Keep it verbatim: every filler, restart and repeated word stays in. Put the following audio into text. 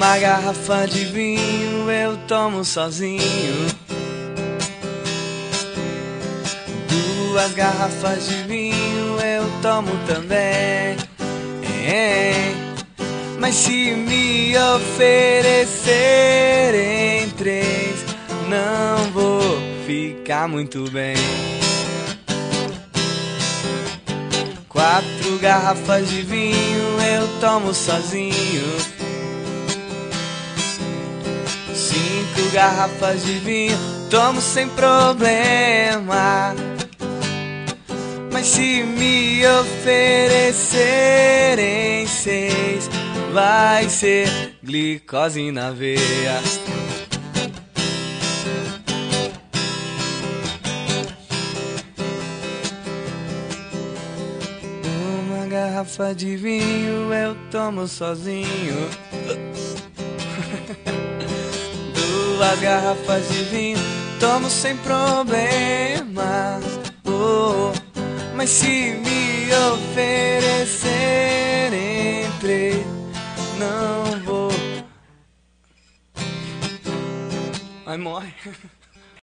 Uma garrafa de vinho eu tomo sozinho. Duas garrafas de vinho eu tomo também. É. Mas se me oferecerem três, não vou ficar muito bem. Quatro garrafas de vinho eu tomo sozinho. Cinco garrafas de vinho tomo sem problema. Mas se me oferecerem seis, vai ser glicose na veia. Uma garrafa de vinho eu tomo sozinho. Duas garrafas de vinho tomo sem problema. Oh, mas se me oferecerem três, não vou. Ai, morre.